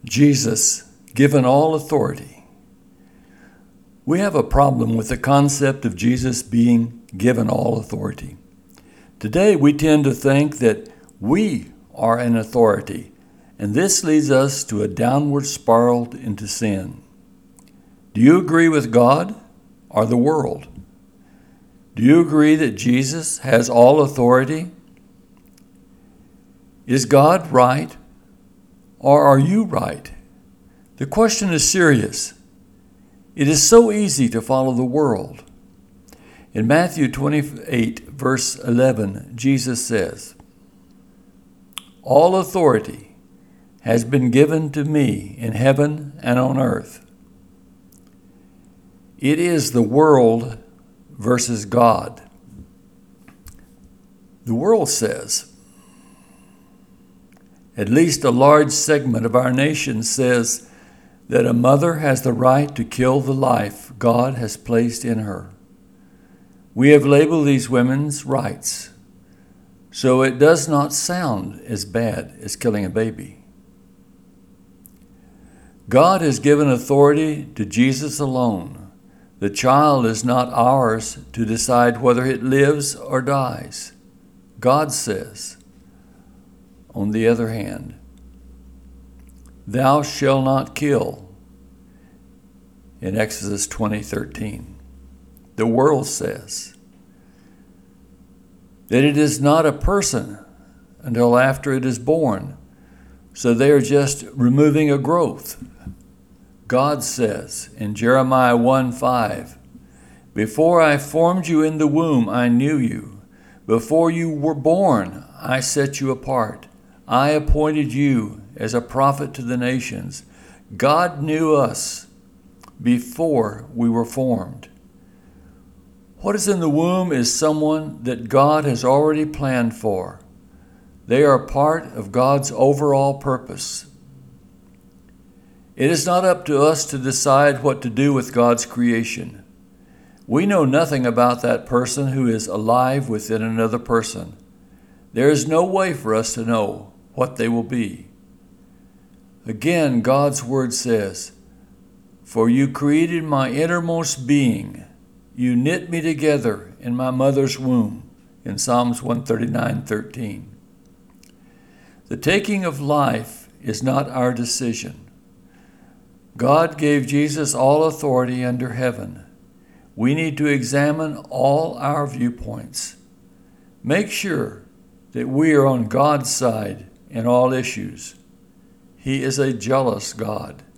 Jesus, given all authority. We have a problem with the concept of Jesus being given all authority. Today, we tend to think that we are an authority, and this leads us to a downward spiral into sin. Do you agree with God or the world? Do you agree that Jesus has all authority? Is God right, or are you right? The question is serious. It is so easy to follow the world. In Matthew 28, verse 11, Jesus says, "All authority has been given to me in heaven and on earth." It is the world versus God. The world says, at least a large segment of our nation says, that a mother has the right to kill the life God has placed in her. We have labeled these women's rights, so it does not sound as bad as killing a baby. God has given authority to Jesus alone. The child is not ours to decide whether it lives or dies. God says, on the other hand, "Thou shalt not kill," in Exodus 20:13. The world says that it is not a person until after it is born, so they are just removing a growth. God says in Jeremiah 1:5, "Before I formed you in the womb, I knew you. Before you were born, I set you apart. I appointed you as a prophet to the nations." God knew us before we were formed. What is in the womb is someone that God has already planned for. They are part of God's overall purpose. It is not up to us to decide what to do with God's creation. We know nothing about that person who is alive within another person. There is no way for us to know what they will be. Again, God's word says, "For you created my innermost being. You knit me together in my mother's womb," in Psalms 139:13. The taking of life is not our decision. God gave Jesus all authority under heaven. We need to examine all our viewpoints. Make sure that we are on God's side in all issues. He is a jealous God.